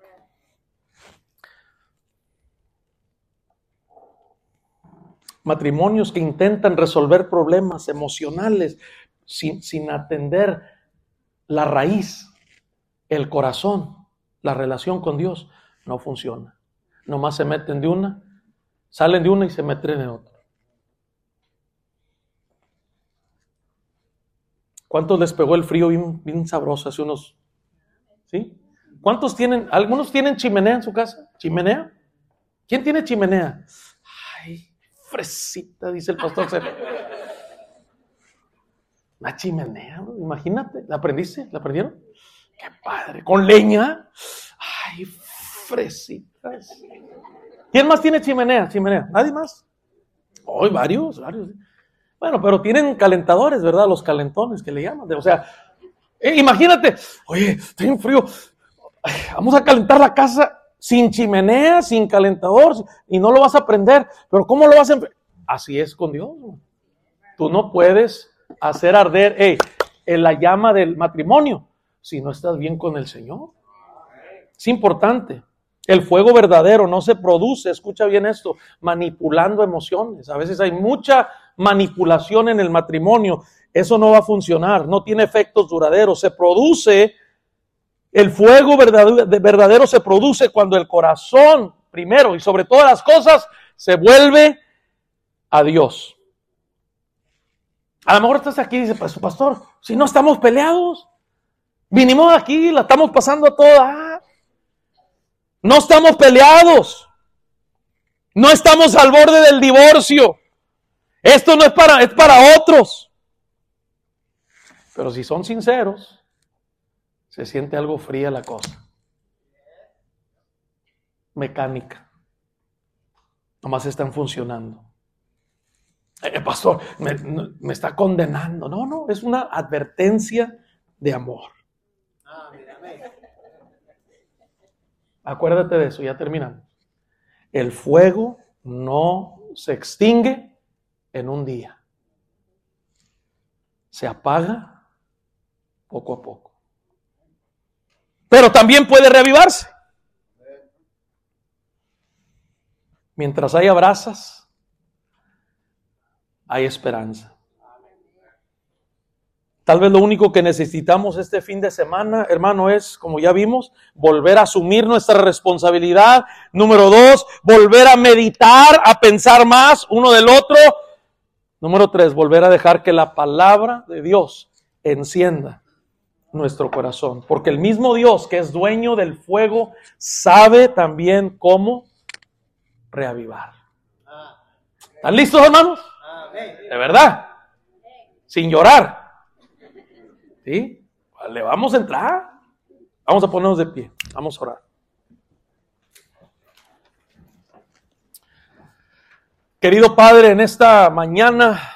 Matrimonios que intentan resolver problemas emocionales sin, sin atender la raíz, el corazón, la relación con Dios, no funciona. Nomás se meten de una, salen de una y se meten en otra. ¿Cuántos les pegó el frío bien, bien sabroso hace unos? ¿Sí? ¿Cuántos tienen? ¿Algunos tienen chimenea en su casa? ¿Chimenea? ¿Quién tiene chimenea? Ay, fresita, dice el pastor. Una chimenea, ¿no? Imagínate. ¿La aprendiste? ¿La aprendieron? ¡Qué padre! ¿Con leña? ¡Ay, fresitas! ¿Quién más tiene chimenea? ¿Chimenea? ¿Nadie más? Hoy varios, varios. Bueno, pero tienen calentadores, ¿verdad? Los calentones que le llaman. O sea, eh, imagínate, oye, estoy en frío, ay, vamos a calentar la casa sin chimenea, sin calentador, y no lo vas a prender. Pero ¿cómo lo vas a... Así es con Dios. Tú no puedes hacer arder hey, en la llama del matrimonio si no estás bien con el Señor. Es importante. El fuego verdadero no se produce, escucha bien esto, manipulando emociones. A veces hay mucha manipulación en el matrimonio. Eso no va a funcionar, no tiene efectos duraderos. Se produce, el fuego verdadero, verdadero se produce cuando el corazón, primero y sobre todas las cosas, se vuelve a Dios. A lo mejor estás aquí y dices, pues, pastor, si no estamos peleados, vinimos aquí, la estamos pasando a toda. No estamos peleados. No estamos al borde del divorcio. Esto no es para, es para otros. Pero si son sinceros, se siente algo fría la cosa. Mecánica. Nomás están funcionando. Eh, pastor, me, me está condenando. No, no, es una advertencia de amor. Acuérdate de eso, ya terminamos. El fuego no se extingue en un día. Se apaga poco a poco. Pero también puede reavivarse. Mientras haya brasas, hay esperanza. Tal vez lo único que necesitamos este fin de semana, hermano, es, como ya vimos, volver a asumir nuestra responsabilidad. Número dos, volver a meditar, a pensar más uno del otro. Número tres, volver a dejar que la palabra de Dios encienda nuestro corazón. Porque el mismo Dios que es dueño del fuego sabe también cómo reavivar. ¿Están listos, hermanos? De verdad. Sin llorar. ¿Sí? Le vamos a entrar. Vamos a ponernos de pie. Vamos a orar. Querido Padre, en esta mañana